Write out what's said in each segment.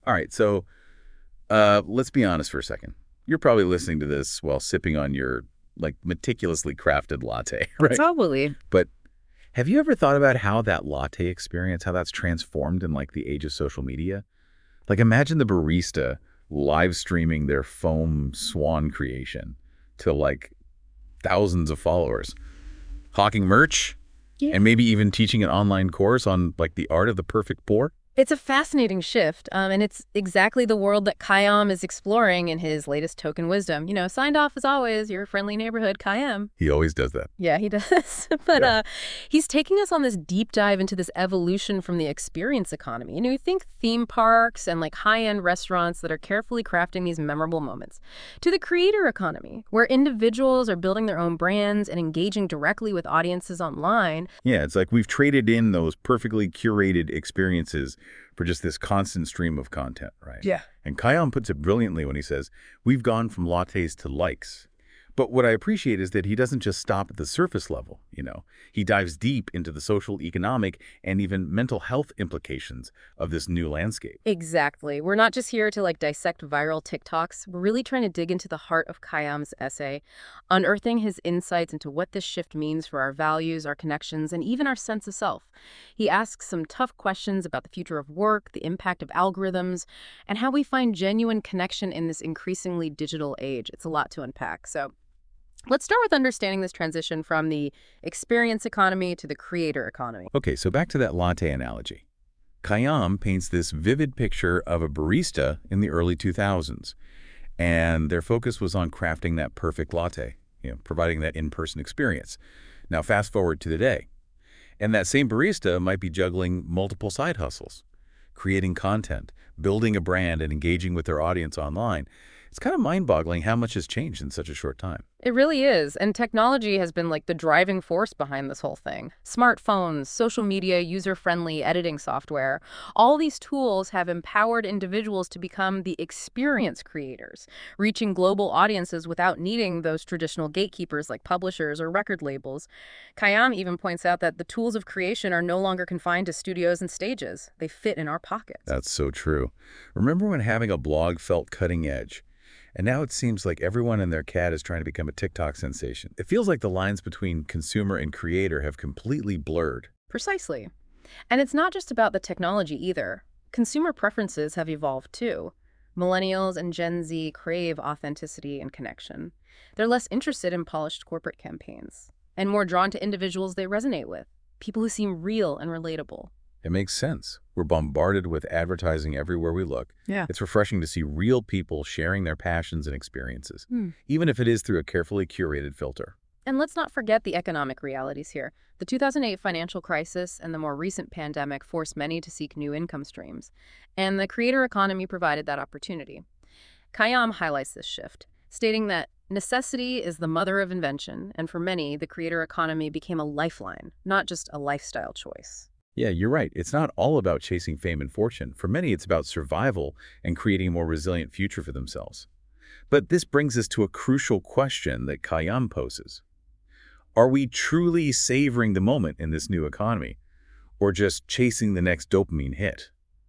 All right, so let's be honest for a second. You're probably listening to this while sipping on your like meticulously crafted latte, right? Totally. But have you ever thought about how that latte experience, how that's transformed in like the age of social media? Like imagine the barista live streaming their foam swan creation to like thousands of followers, hawking merch, Yeah. and maybe even teaching an online course on like the art of the perfect pour. It's a fascinating shift, and it's exactly the world that Khayyam is exploring in his latest token wisdom. Signed off as always, your friendly neighborhood Khayyam. He always does that. Yeah, he does. But Yeah. he's taking us on this deep dive into this evolution from the experience economy. You think theme parks and like high-end restaurants that are carefully crafting these memorable moments, to the creator economy, where individuals are building their own brands and engaging directly with audiences online. Yeah, it's like we've traded in those perfectly curated experiences for just this constant stream of content, right? Yeah. And Kion puts it brilliantly when he says, we've gone from lattes to likes. But what I appreciate is that he doesn't just stop at the surface level. He dives deep into the social, economic, and even mental health implications of this new landscape. Exactly. We're not just here to like dissect viral TikToks. We're really trying to dig into the heart of Khayyam's essay, unearthing his insights into what this shift means for our values, our connections, and even our sense of self. He asks some tough questions about the future of work, the impact of algorithms, and how we find genuine connection in this increasingly digital age. It's a lot to unpack. So let's start with understanding this transition from the experience economy to the creator economy. Okay, so back to that latte analogy. Khayyam paints this vivid picture of a barista in the early 2000s, and their focus was on crafting that perfect latte, providing that in-person experience. Now, fast forward to today, and that same barista might be juggling multiple side hustles, creating content, building a brand, and engaging with their audience online. It's kind of mind-boggling how much has changed in such a short time. It really is. And technology has been like the driving force behind this whole thing. Smartphones, social media, user-friendly editing software, all these tools have empowered individuals to become the experience creators, reaching global audiences without needing those traditional gatekeepers like publishers or record labels. Khayyam even points out that the tools of creation are no longer confined to studios and stages. They fit in our pockets. That's so true. Remember when having a blog felt cutting edge? And now it seems like everyone and their cat is trying to become a TikTok sensation. It feels like the lines between consumer and creator have completely blurred. Precisely. And it's not just about the technology either. Consumer preferences have evolved too. Millennials and Gen Z crave authenticity and connection. They're less interested in polished corporate campaigns and more drawn to individuals they resonate with, people who seem real and relatable. It makes sense. We're bombarded with advertising everywhere we look. Yeah. It's refreshing to see real people sharing their passions and experiences, Hmm. even if it is through a carefully curated filter. And let's not forget the economic realities here. The 2008 financial crisis and the more recent pandemic forced many to seek new income streams, and the creator economy provided that opportunity. Khayyam highlights this shift, stating that necessity is the mother of invention, and for many, the creator economy became a lifeline, not just a lifestyle choice. Yeah, you're right. It's not all about chasing fame and fortune. For many, it's about survival and creating a more resilient future for themselves. But this brings us to a crucial question that Khayyam poses. Are we truly savoring the moment in this new economy, or just chasing the next dopamine hit?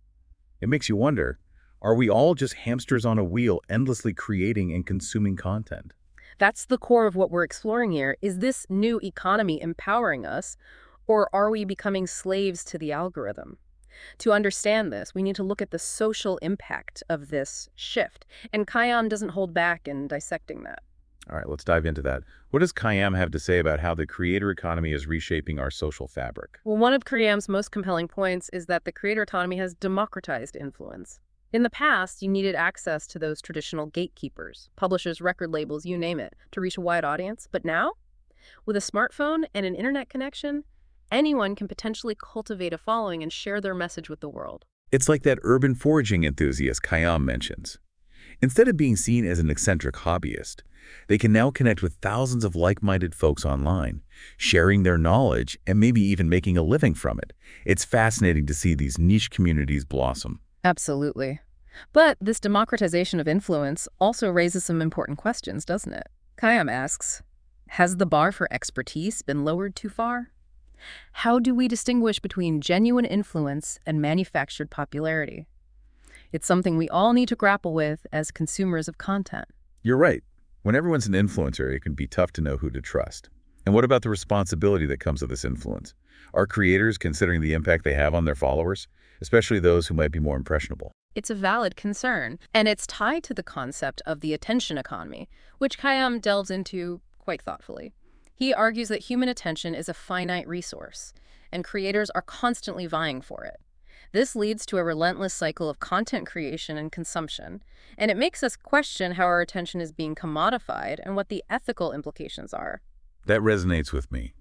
It makes you wonder, are we all just hamsters on a wheel endlessly creating and consuming content? That's the core of what we're exploring here. Is this new economy empowering us, or are we becoming slaves to the algorithm? To understand this, we need to look at the social impact of this shift, and Khayyam doesn't hold back in dissecting that. All right, let's dive into that. What does Khayyam have to say about how the creator economy is reshaping our social fabric? Well, one of Khayyam's most compelling points is that the creator economy has democratized influence. In the past, you needed access to those traditional gatekeepers, publishers, record labels, you name it, to reach a wide audience. But now, with a smartphone and an internet connection, anyone can potentially cultivate a following and share their message with the world. It's like that urban foraging enthusiast Khayyam mentions. Instead of being seen as an eccentric hobbyist, they can now connect with thousands of like-minded folks online, sharing their knowledge and maybe even making a living from it. It's fascinating to see these niche communities blossom. Absolutely. But this democratization of influence also raises some important questions, doesn't it? Khayyam asks, has the bar for expertise been lowered too far? How do we distinguish between genuine influence and manufactured popularity? It's something we all need to grapple with as consumers of content. You're right. When everyone's an influencer, it can be tough to know who to trust. And what about the responsibility that comes with this influence? Are creators considering the impact they have on their followers, especially those who might be more impressionable? It's a valid concern, and it's tied to the concept of the attention economy, which Khayyam delves into quite thoughtfully. He argues that human attention is a finite resource, and creators are constantly vying for it. This leads to a relentless cycle of content creation and consumption, and it makes us question how our attention is being commodified and what the ethical implications are. That resonates with me.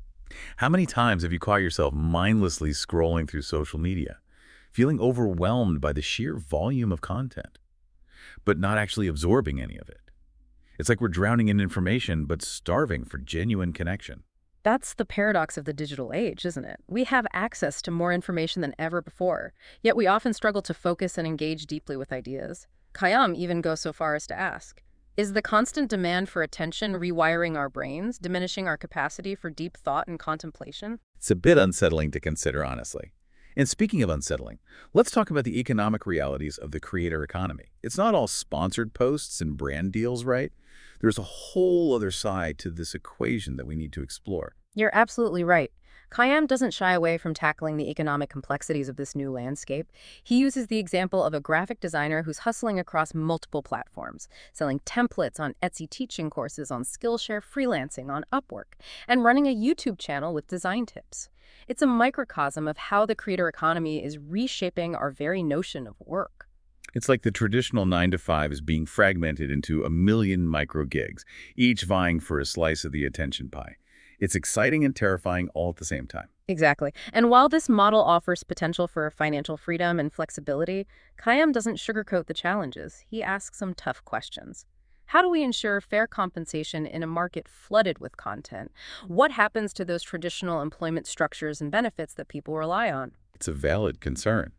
How many times have you caught yourself mindlessly scrolling through social media, feeling overwhelmed by the sheer volume of content, but not actually absorbing any of it? It's like we're drowning in information, but starving for genuine connection. That's the paradox of the digital age, isn't it? We have access to more information than ever before, yet we often struggle to focus and engage deeply with ideas. Khayyam even goes so far as to ask, is the constant demand for attention rewiring our brains, diminishing our capacity for deep thought and contemplation? It's a bit unsettling to consider, honestly. And speaking of unsettling, let's talk about the economic realities of the creator economy. It's not all sponsored posts and brand deals, right? There's a whole other side to this equation that we need to explore. You're absolutely right. Khayyam doesn't shy away from tackling the economic complexities of this new landscape. He uses the example of a graphic designer who's hustling across multiple platforms, selling templates on Etsy, teaching courses on Skillshare, freelancing on Upwork, and running a YouTube channel with design tips. It's a microcosm of how the creator economy is reshaping our very notion of work. It's like the traditional 9 to 5 is being fragmented into a million micro gigs, each vying for a slice of the attention pie. It's exciting and terrifying all at the same time. Exactly. And while this model offers potential for financial freedom and flexibility, Khayyam doesn't sugarcoat the challenges. He asks some tough questions. How do we ensure fair compensation in a market flooded with content? What happens to those traditional employment structures and benefits that people rely on? It's a valid concern.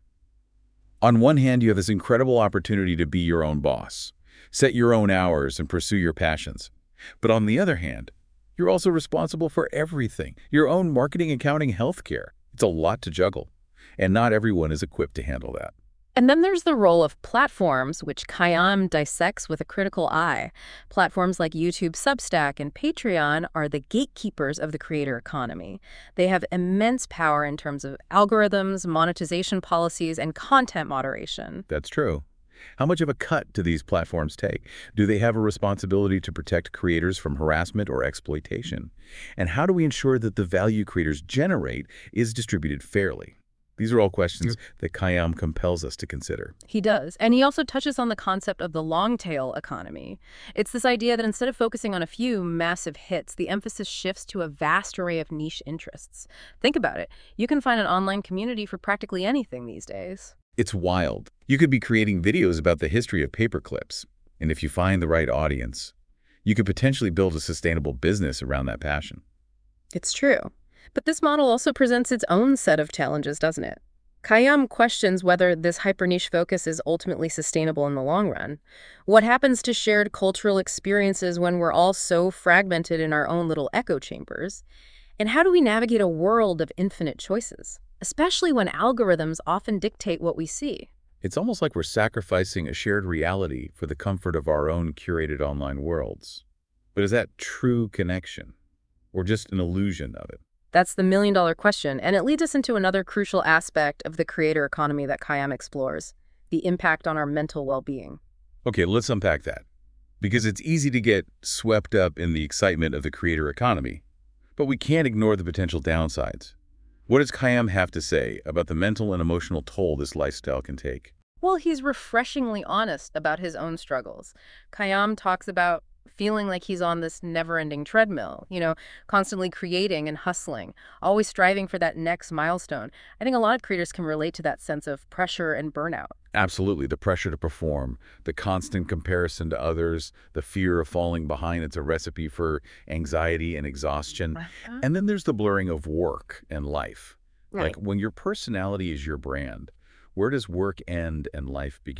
On one hand, you have this incredible opportunity to be your own boss, set your own hours, and pursue your passions. But on the other hand, you're also responsible for everything, your own marketing, accounting, healthcare. It's a lot to juggle, and not everyone is equipped to handle that. And then there's the role of platforms, which Khayyam dissects with a critical eye. Platforms like YouTube, Substack, and Patreon are the gatekeepers of the creator economy. They have immense power in terms of algorithms, monetization policies, and content moderation. That's true. How much of a cut do these platforms take? Do they have a responsibility to protect creators from harassment or exploitation? And how do we ensure that the value creators generate is distributed fairly? These are all questions that Khayyam compels us to consider. He does. And he also touches on the concept of the long-tail economy. It's this idea that instead of focusing on a few massive hits, the emphasis shifts to a vast array of niche interests. Think about it. You can find an online community for practically anything these days. It's wild. You could be creating videos about the history of paper clips, and if you find the right audience, you could potentially build a sustainable business around that passion. It's true. But this model also presents its own set of challenges, doesn't it? Khayyam questions whether this hyper-niche focus is ultimately sustainable in the long run. What happens to shared cultural experiences when we're all so fragmented in our own little echo chambers? And how do we navigate a world of infinite choices, especially when algorithms often dictate what we see? It's almost like we're sacrificing a shared reality for the comfort of our own curated online worlds. But is that true connection, or just an illusion of it? That's the million-dollar question, and it leads us into another crucial aspect of the creator economy that Khayyam explores, the impact on our mental well-being. Okay, let's unpack that. Because it's easy to get swept up in the excitement of the creator economy, but we can't ignore the potential downsides. What does Khayyam have to say about the mental and emotional toll this lifestyle can take? Well, he's refreshingly honest about his own struggles. Khayyam talks about feeling like he's on this never-ending treadmill, constantly creating and hustling, always striving for that next milestone. I think a lot of creators can relate to that sense of pressure and burnout. Absolutely. The pressure to perform, the constant comparison to others, the fear of falling behind. It's a recipe for anxiety and exhaustion. And then there's the blurring of work and life. Right. Like when your personality is your brand, where does work end and life begin?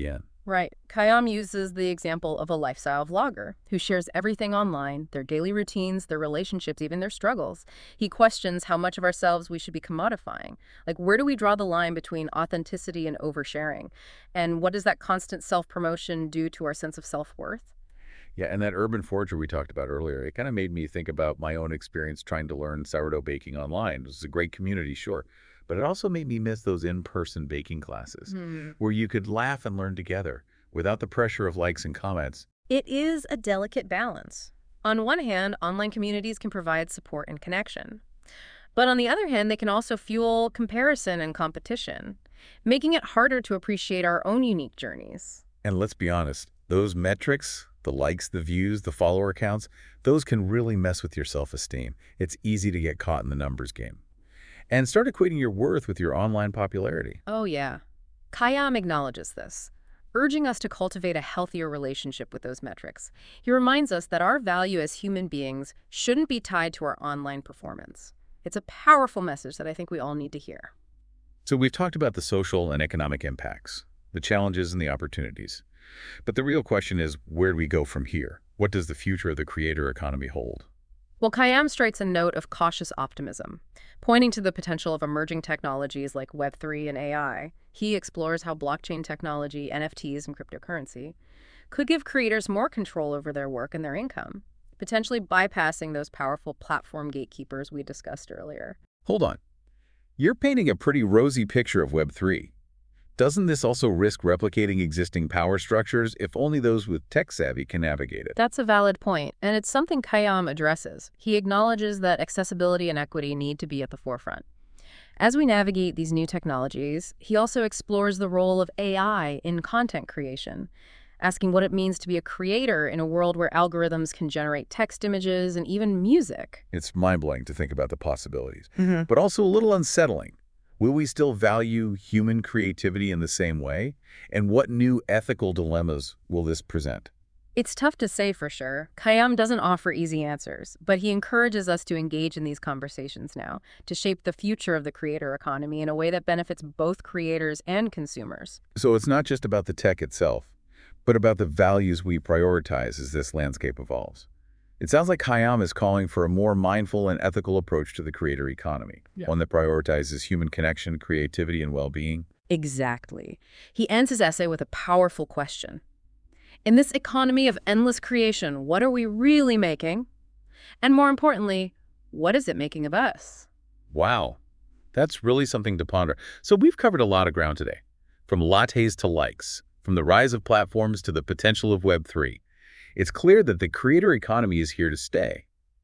Right. Khayyam uses the example of a lifestyle vlogger who shares everything online, their daily routines, their relationships, even their struggles. He questions how much of ourselves we should be commodifying. Like, where do we draw the line between authenticity and oversharing? And what does that constant self-promotion do to our sense of self-worth? Yeah, and that urban forger we talked about earlier, it kind of made me think about my own experience trying to learn sourdough baking online. It was a great community, sure, but it also made me miss those in-person baking classes Hmm. where you could laugh and learn together without the pressure of likes and comments. It is a delicate balance. On one hand, online communities can provide support and connection. But on the other hand, they can also fuel comparison and competition, making it harder to appreciate our own unique journeys. And let's be honest, those metrics, the likes, the views, the follower counts, those can really mess with your self-esteem. It's easy to get caught in the numbers game. And start equating your worth with your online popularity. Oh, yeah. Khayyam acknowledges this, urging us to cultivate a healthier relationship with those metrics. He reminds us that our value as human beings shouldn't be tied to our online performance. It's a powerful message that I think we all need to hear. So we've talked about the social and economic impacts, the challenges and the opportunities. But the real question is, where do we go from here? What does the future of the creator economy hold? Well, Khayyam strikes a note of cautious optimism, pointing to the potential of emerging technologies like Web3 and AI. He explores how blockchain technology, NFTs, and cryptocurrency could give creators more control over their work and their income, potentially bypassing those powerful platform gatekeepers we discussed earlier. Hold on. You're painting a pretty rosy picture of Web3. Doesn't this also risk replicating existing power structures if only those with tech savvy can navigate it? That's a valid point, and it's something Khayyam addresses. He acknowledges that accessibility and equity need to be at the forefront. As we navigate these new technologies, he also explores the role of AI in content creation, asking what it means to be a creator in a world where algorithms can generate text, images, and even music. It's mind-blowing to think about the possibilities, Mhm. but also a little unsettling. Will we still value human creativity in the same way? And what new ethical dilemmas will this present? It's tough to say for sure. Khayyam doesn't offer easy answers, but he encourages us to engage in these conversations now, to shape the future of the creator economy in a way that benefits both creators and consumers. So it's not just about the tech itself, but about the values we prioritize as this landscape evolves. It sounds like Khayyam is calling for a more mindful and ethical approach to the creator economy, Yeah. one that prioritizes human connection, creativity, and well-being. Exactly. He ends his essay with a powerful question. In this economy of endless creation, what are we really making? And more importantly, what is it making of us? Wow, that's really something to ponder. So we've covered a lot of ground today, from lattes to likes, from the rise of platforms to the potential of Web3. It's clear that the creator economy is here to stay,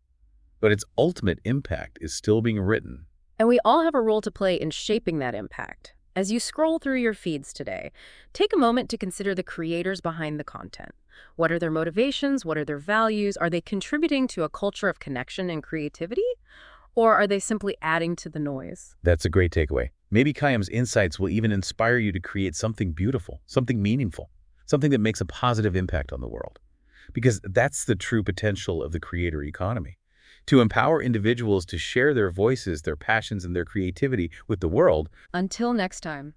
but its ultimate impact is still being written. And we all have a role to play in shaping that impact. As you scroll through your feeds today, take a moment to consider the creators behind the content. What are their motivations? What are their values? Are they contributing to a culture of connection and creativity? Or are they simply adding to the noise? That's a great takeaway. Maybe Khayyam's insights will even inspire you to create something beautiful, something meaningful, something that makes a positive impact on the world. Because that's the true potential of the creator economy. To empower individuals to share their voices, their passions, and their creativity with the world. Until next time,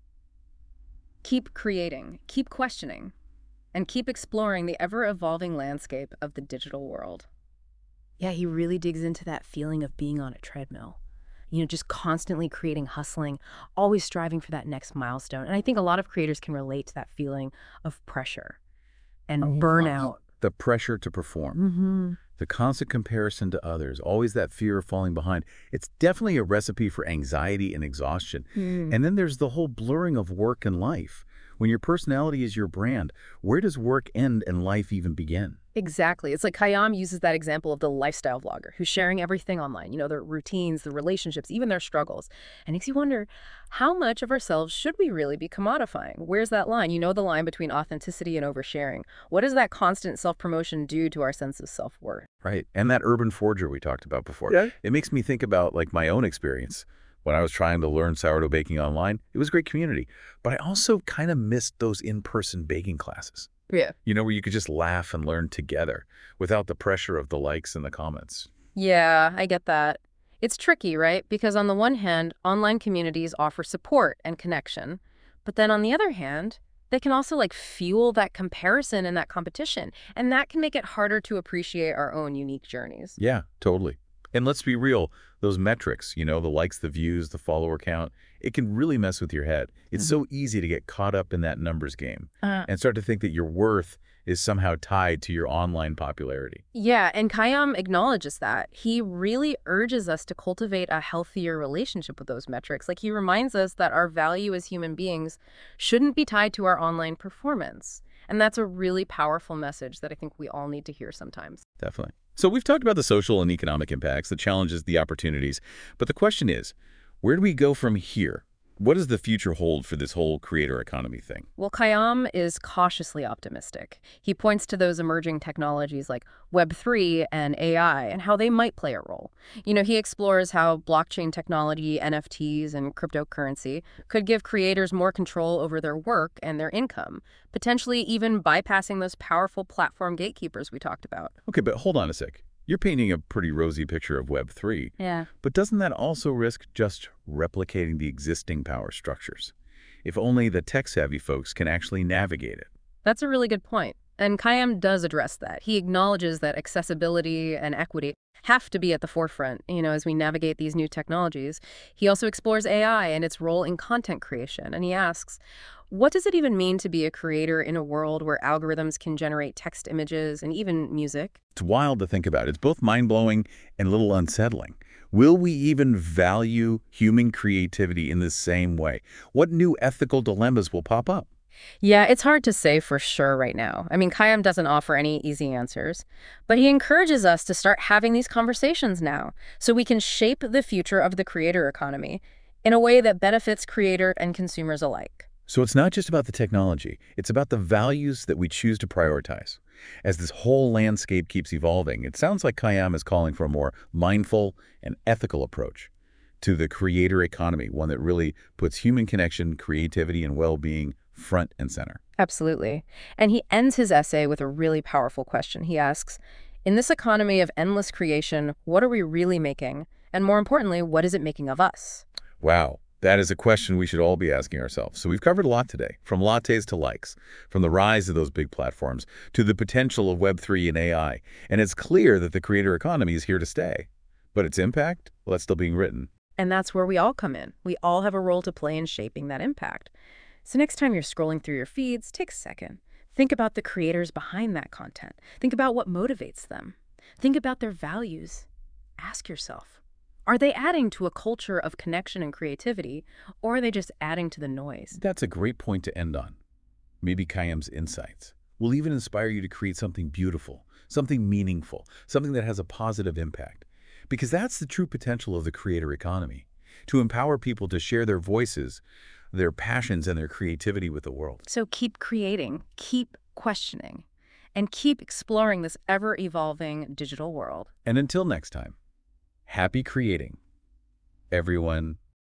keep creating, keep questioning, and keep exploring the ever-evolving landscape of the digital world. Yeah, he really digs into that feeling of being on a treadmill. Just constantly creating, hustling, always striving for that next milestone. And I think a lot of creators can relate to that feeling of pressure and burnout. The pressure to perform, Mm-hmm. the constant comparison to others, always that fear of falling behind. It's definitely a recipe for anxiety and exhaustion. And then there's the whole blurring of work and life. When your personality is your brand, where does work end and life even begin? Exactly. It's like Khayyam uses that example of the lifestyle vlogger who's sharing everything online, their routines, the relationships, even their struggles. And makes you wonder, how much of ourselves should we really be commodifying? Where's that line? The line between authenticity and oversharing. What does that constant self-promotion do to our sense of self-worth? Right. And that urban forger we talked about before. Yeah. It makes me think about like my own experience. When I was trying to learn sourdough baking online, it was a great community. But I also kind of missed those in-person baking classes. Yeah. Where you could just laugh and learn together without the pressure of the likes and the comments. Yeah, I get that. It's tricky, right? Because on the one hand, online communities offer support and connection. But then on the other hand, They can also like fuel that comparison and that competition, and that can make it harder to appreciate our own unique journeys. Yeah, totally. And let's be real, those metrics, the likes, the views, the follower count, it can really mess with your head. It's Mhm. so easy to get caught up in that numbers game Uh, and start to think that your worth is somehow tied to your online popularity. Yeah, and Khayyam acknowledges that. He really urges us to cultivate a healthier relationship with those metrics. Like he reminds us that our value as human beings shouldn't be tied to our online performance. And that's a really powerful message that I think we all need to hear sometimes. Definitely. So we've talked about the social and economic impacts, the challenges, the opportunities. But the question is, where do we go from here? What does the future hold for this whole creator economy thing? Well, Khayyam is cautiously optimistic. He points to those emerging technologies like Web3 and AI and how they might play a role. He explores how blockchain technology, NFTs, and cryptocurrency could give creators more control over their work and their income, potentially even bypassing those powerful platform gatekeepers we talked about. Okay, but hold on a sec. You're painting a pretty rosy picture of Web3, Yeah. but doesn't that also risk just replicating the existing power structures? If only the tech-savvy folks can actually navigate it. That's a really good point. And Khayyam does address that. He acknowledges that accessibility and equity have to be at the forefront, as we navigate these new technologies. He also explores AI and its role in content creation. And he asks, what does it even mean to be a creator in a world where algorithms can generate text, images, and even music? It's wild to think about. It's both mind-blowing and a little unsettling. Will we even value human creativity in the same way? What new ethical dilemmas will pop up? Yeah, it's hard to say for sure right now. I mean, Khayyam doesn't offer any easy answers, but he encourages us to start having these conversations now so we can shape the future of the creator economy in a way that benefits creator and consumers alike. So it's not just about the technology. It's about the values that we choose to prioritize. As this whole landscape keeps evolving, it sounds like Khayyam is calling for a more mindful and ethical approach to the creator economy, one that really puts human connection, creativity, and well-being front and center. Absolutely. And he ends his essay with a really powerful question. He asks, in this economy of endless creation, what are we really making? And more importantly, what is it making of us? Wow, that is a question we should all be asking ourselves. So we've covered a lot today, from lattes to likes, from the rise of those big platforms to the potential of Web3 and AI. And it's clear that the creator economy is here to stay. But its impact, well, that's still being written. And that's where we all come in. We all have a role to play in shaping that impact. So next time you're scrolling through your feeds, take a second. Think about the creators behind that content. Think about what motivates them. Think about their values. Ask yourself, are they adding to a culture of connection and creativity, or are they just adding to the noise? That's a great point to end on. Maybe Khayyam's insights will even inspire you to create something beautiful, something meaningful, something that has a positive impact. Because that's the true potential of the creator economy, to empower people to share their voices, their passions, and their creativity with the world. So keep creating, keep questioning, and keep exploring this ever-evolving digital world. And until next time, happy creating, everyone.